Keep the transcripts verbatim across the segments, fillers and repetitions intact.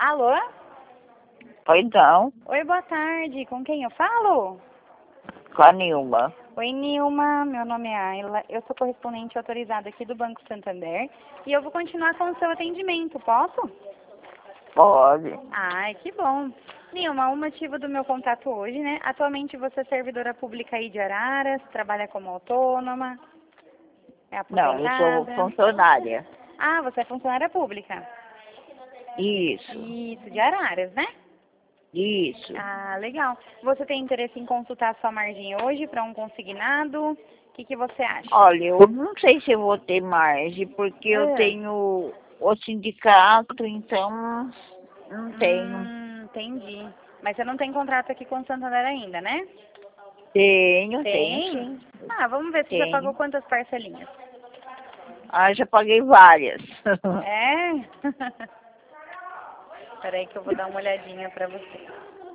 Alô? Oi, então, Oi, boa tarde. Com quem eu falo? com a Nilma. Oi, Nilma. Meu nome é Ayla. Eu sou correspondente autorizada aqui do Banco Santander e eu vou continuar com o seu atendimento. Posso? Pode. Ai, que bom. Nilma, o motivo do meu contato hoje, né? Atualmente você é servidora pública aí de Araras, trabalha como autônoma, é Não, eu sou aposentada. funcionária. Ah, você é funcionária pública. Isso, Isso, de Araras, né? isso. Ah, legal. Você tem interesse em consultar a sua margem hoje para um consignado? O que, que você acha? Olha, eu não sei se eu vou ter margem, porque eu Ah, tenho o sindicato, então não tenho. hum, entendi. Mas você não tem contrato aqui com o Santander ainda, né? Tenho, tenho Tem? sim. Ah, vamos ver se já pagou Tenho. quantas parcelinhas. Ah, já paguei várias. É? Espera aí que eu vou dar uma olhadinha para você.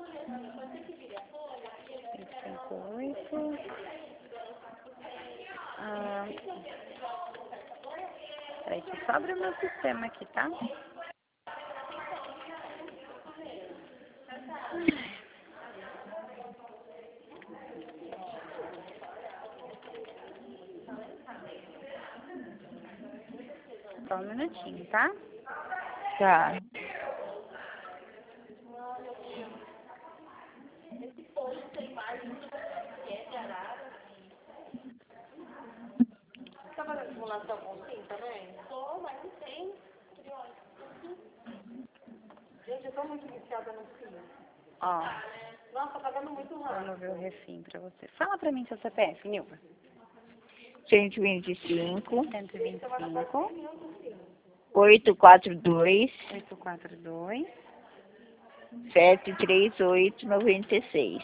cinco cinco oito. Ah, peraí que só abre o meu sistema aqui, tá? Só um minutinho, tá? Tá. Ó. Vamos ver o refim pra você. Fala pra mim seu C P F, Nilva. cento e vinte e cinco, cento e vinte e cinco, oito quatro dois, oito quatro dois, sete três oito, noventa e seis.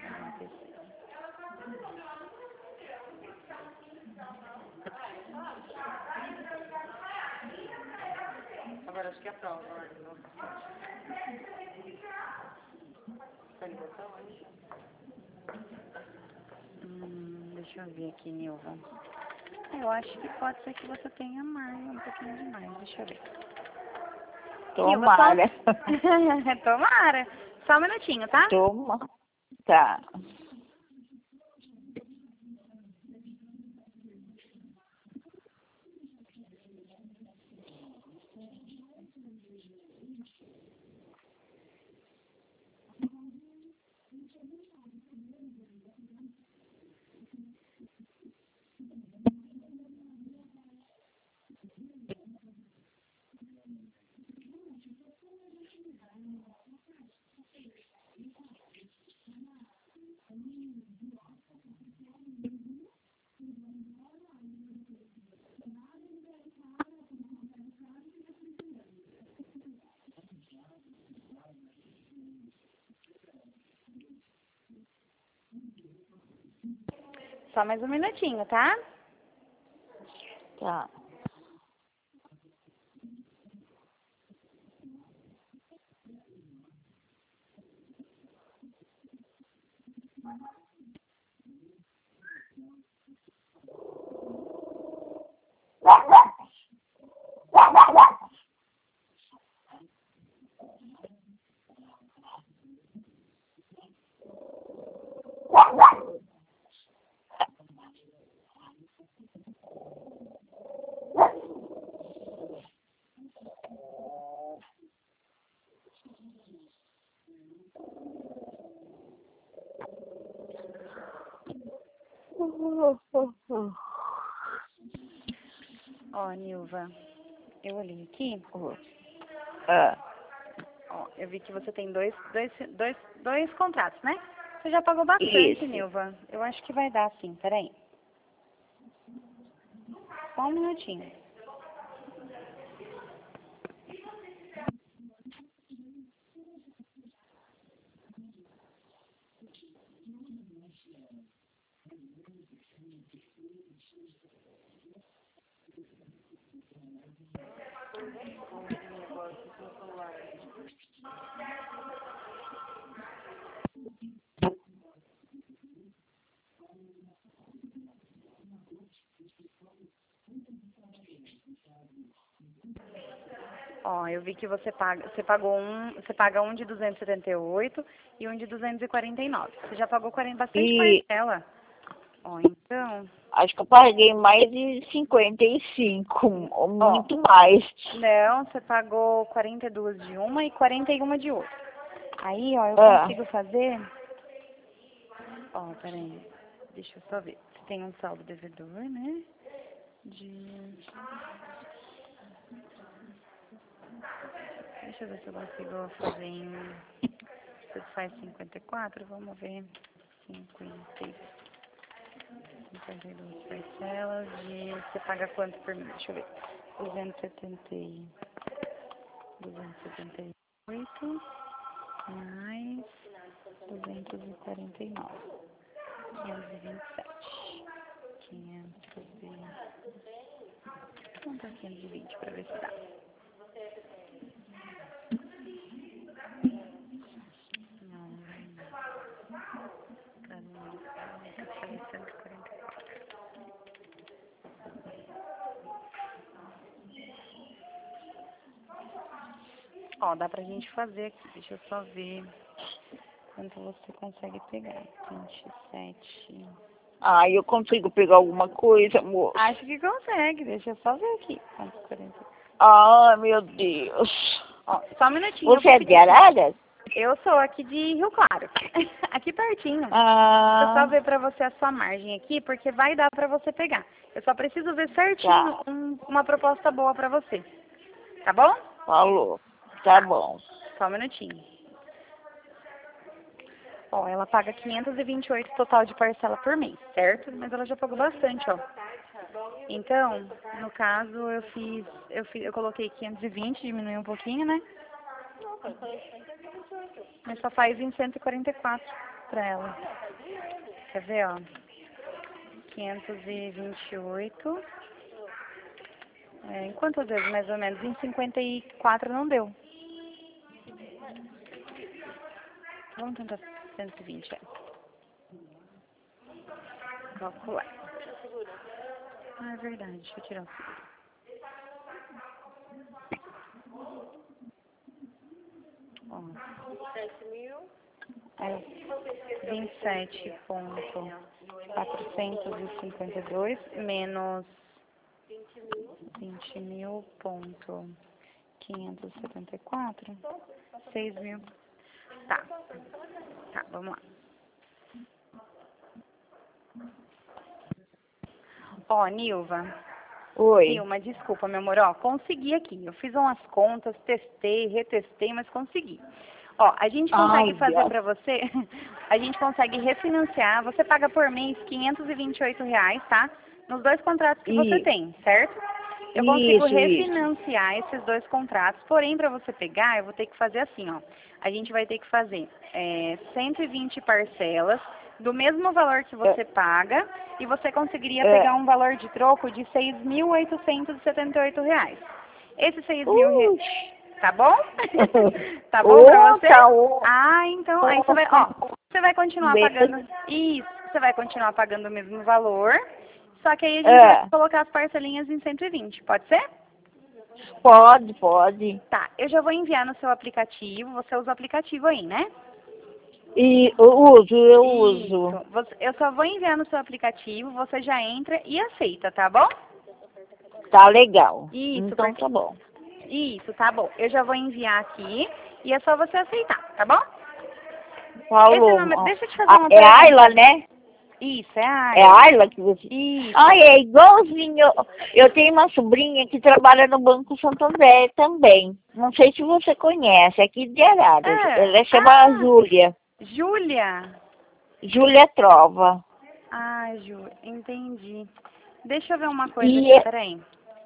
Agora acho que é a prova. Hum, deixa eu ver aqui, Nilva. Eu acho que pode ser que você tenha mais, um pouquinho de mais. Deixa eu ver. Nilva, só Tomara. um... Tomara. Só um minutinho, tá? Toma. Tá. Só mais um minutinho, tá? Tá. Ó, Nilva, eu olhei aqui. Ah, Ó, eu vi que você tem dois, dois, dois, dois contratos, né? Você já pagou bastante, isso. Nilva. Eu acho que vai dar sim, peraí. Só um minutinho. Ó, Ó, eu vi que você paga, você pagou um, você paga um de duzentos e setenta e oito e um de duzentos e quarenta e nove. Você já pagou quarenta, bastante E parcela. Ó, então, acho que eu paguei mais de cinquenta e cinco, ou ó, muito mais. não, você pagou quarenta e duas de uma e quarenta e uma de outra. Aí, ó, eu Ah, consigo fazer, ó, peraí, deixa eu só ver. Você tem um saldo devedor, né? De, deixa eu ver se eu consigo fazer em, você faz cinquenta e quatro, vamos ver, cinquenta e cinquenta e duas parcelas de, você paga quanto por mês? Deixa eu ver, duzentos e setenta e duzentos e setenta e oito mais duzentos e quarenta e nove, quinhentos e vinte e sete, quinhentos e, vamos para quinhentos e vinte para ver se dá. Não, não dá. Pra número, eu falei cento e quarenta e quatro. Ó, dá pra gente fazer aqui, deixa eu só ver quanto você consegue pegar. vinte e sete. ah, eu consigo pegar alguma coisa, moço? Acho que consegue, deixa eu só ver aqui. quanto quarenta. Ai, meu Deus. Ó, só um minutinho. Eu Você vou é de pedir. Araras? Eu sou aqui de Rio Claro, aqui pertinho. Deixa eu só Ah, ver pra você a sua margem aqui, porque vai dar pra você pegar. Eu só preciso ver certinho tá. um- uma proposta boa pra você. Tá bom? Falou. Tá bom. Só um minutinho. Ó, ela paga quinhentos e vinte e oito total de parcela por mês, certo? Mas ela já pagou bastante, ó. Então, no caso, eu fiz, eu fiz, eu coloquei quinhentos e vinte, diminuiu um pouquinho, né? Mas só faz em cento e quarenta e quatro pra ela. Quer ver, ó? quinhentos e vinte e oito. É, em quantas vezes, mais ou menos? Em cinquenta e quatro não deu. Vamos tentar cento e vinte, é. Calcular. Ah, é verdade. Deixa eu tirar o seguro. Ó. É vinte e sete ponto quatrocentos e cinquenta e dois menos vinte mil ponto quinhentos e setenta e quatro, seis mil. Tá, tá, vamos lá. Ó, Nilva, Oi. Nilma, desculpa, meu amor, ó, consegui aqui. Eu fiz umas contas, testei, retestei, mas consegui. Ó, a gente consegue Ai, fazer Deus. pra você, a gente consegue refinanciar, você paga por mês quinhentos e vinte e oito reais, tá? Nos dois contratos que você E- tem, certo? Eu consigo Isso, isso. refinanciar esses dois contratos, porém, para você pegar, eu vou ter que fazer assim, ó. A gente vai ter que fazer é, cento e vinte parcelas do mesmo valor que você paga e você conseguiria É. pegar um valor de troco de seis mil oitocentos e setenta e oito reais. Esses seis mil reais, Uh, tá bom? Tá bom pra Ô, você? tá ô. Ah, então, aí você vai, ó, você vai continuar pagando, isso, você vai continuar pagando o mesmo valor, só que aí a gente É, vai colocar as parcelinhas em cento e vinte, pode ser? pode, pode. Tá, eu já vou enviar no seu aplicativo, você usa o aplicativo aí, né? E eu uso, eu Isso, uso. você- eu só vou enviar no seu aplicativo, você já entra e aceita, tá bom? Tá legal. Isso, Então porque, tá bom. isso, tá bom. Eu já vou enviar aqui e é só você aceitar, tá bom? Esse Falou. nome, ó. deixa eu te fazer Ah, uma é pergunta. Ayla, né? Isso, é a É Ayla. Ayla que você... Isso. Ai, é igualzinho. Eu tenho uma sobrinha que trabalha no Banco Santander também. Não sei se você conhece, aqui de Araras. É. Ela chama Ah, Júlia. Júlia. Júlia Trova. Ah, Ju, entendi. Deixa eu ver uma coisa E aqui, peraí.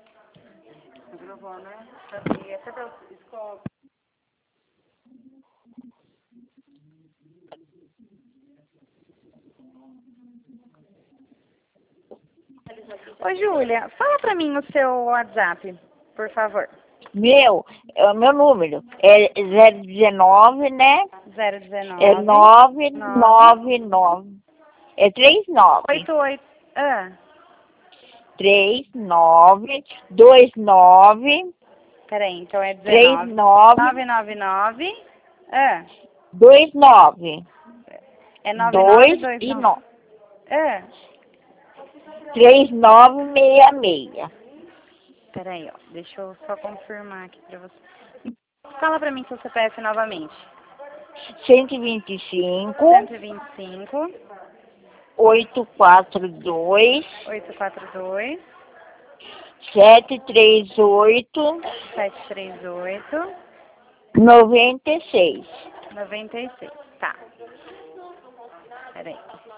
Ô, Júlia, fala pra mim o seu WhatsApp, por favor. meu, é o meu número. É zero dezenove, né? zero É dezenove, nove nove, nove nove. É três nove. oito oito, ah, três nove dois nove Peraí, então é três dezenove. nove. nove nove nove. É. dois nove. É nove nove dois dois e nove. nove. É. três nove seis seis. Peraí, ó. Deixa eu só confirmar aqui pra você. Fala pra mim seu C P F novamente. cento e vinte e cinco. cento e vinte e cinco. oito quatro dois. oito quatro dois. sete três oito. sete três oito. noventa e seis. noventa e seis. Tá. Peraí.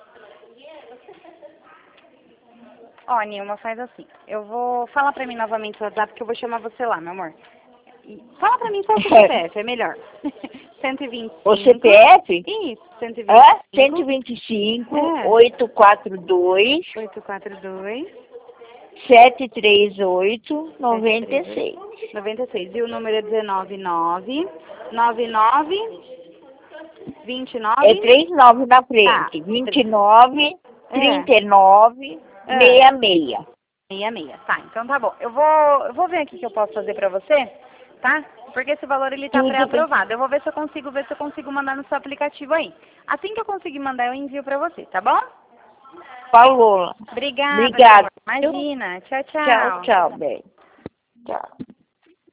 Ó, Nilma, faz assim. Eu vou... Fala pra mim novamente o WhatsApp que eu vou chamar você lá, meu amor. E fala pra mim qual é o seu C P F, é melhor. cento e vinte e cinco. O C P F? Isso, cento e vinte e cinco. É? cento e vinte e cinco, É. oito quatro dois. oito quatro dois. sete três oito, noventa e seis. noventa e seis. E o número é dezenove nove. nove nove. vinte e nove. É três nove na frente. Tá. vinte e nove, É. trinta e nove, É. sessenta e seis. Meia, meia. Tá, então tá bom. Eu vou, eu vou ver aqui o que eu posso fazer pra você, tá? Porque esse valor ele tá Tudo pré-aprovado. Eu vou ver se eu consigo ver se eu consigo mandar no seu aplicativo aí. Assim que eu conseguir mandar, eu envio pra você, tá bom? Falou. Obrigada. Obrigada. Imagina. Tchau, tchau. Tchau, tchau, bem. Tchau.